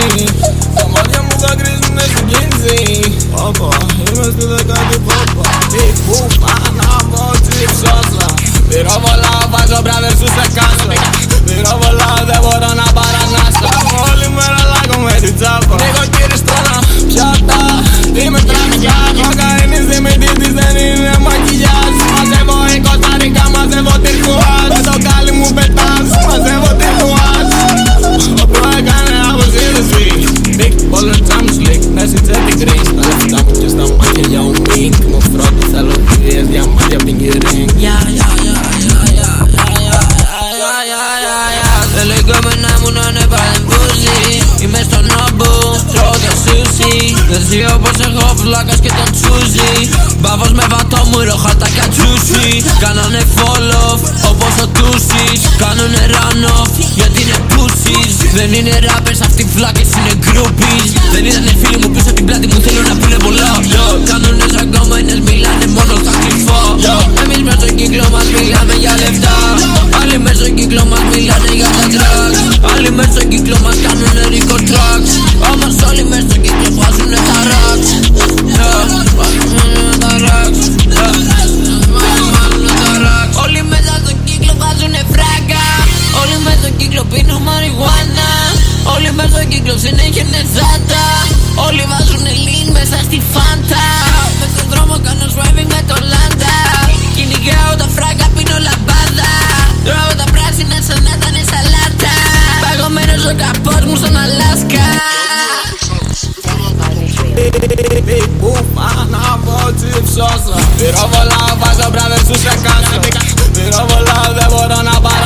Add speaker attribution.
Speaker 1: Τα μάτια μου δακρύζουνε στην κίνηση. Όπα, είμαι στη δεκάτη πόπα. Big boom, ανάβω τσιψώσα. Πυροβολά, βάζω μπράδερ σου σε κάσα. Πυροβολά, δεν μπορώ να παρανάσω. Όλη μέρα λάγω με την τσάπα. Νίκο κύριε στρώνα, πιάτα. Είμαι τραπιά, κοκαίνης, δημητήτης, δεν είναι μακιγιάζ. Μαζεύω εικοσάρικα, μαζεύω τυρκουάζ. Με το κάλι μου πετάς, μαζεύω τυρκουάζ. Όπλο έκανε αποσύνδεση. Big baller jam slick, μέση τσέπη green. Στα λεφτά μου και στα μάτια για ο Mink. Μου φρόντου θέλω κυρίες, διαμάτια pinky ring.
Speaker 2: Θέλω η κόμενα μου να είναι παρεμπούζι. Είμαι στον νόμπου, τρώω το σούσι. Δεν ζει όπως εγώ φλάκας και τον τσούζι. Μπάβος με βατόμουρο, χαρτάκια τσούσι. Κάνανε fall off όπως ο Τούσις. Κάνουνε run off γιατί είναι pussies. Δεν είναι rappers, αυτοί φλάκες είναι groupies. Δεν ήτανε φίλοι μου πίσω την πλάτη μου, θέλουν να πούνε πολλά. Κάνουνε σαν κόμενες, μιλάνε μόνο στα κρυφά. Εμείς μες στον κύκλο μας μιλάμε για λεφτά. Άλλοι μες στον κύκλο μας μιλάνε για τα drugs. Άλλοι μες στον κύκλο μας κάνουνε ρίκο tracks. Όμως όλοι μες στον κύκλο βγάζουνε τα racks. Τα racks. Όλοι μέσα στον κύκλο βγάζουνε φράγκα. Όλοι μες στον κύκλο πίνουν μαριχουάνα. Όλοι μες στον κύκλο συνέχεια είναι ζάτα. Όλοι βάζουνε lean μέσα στη φάντα. Μες στον δρόμο κάνω swerving με το λάντα. Κυνηγάω τα φράγκα, πίνω λαμπάδα. Τρώω τα πράσινα σαν να ήτανε σαλάτα. Παγωμένος ο καπός μου στον Αλάσκα.
Speaker 1: Big boom, ανάβω τσιψώσα. Πυροβολά, βάζω μπράδερ σου σε κάσα. Πυροβολά, δεν μπορώ να πάρω.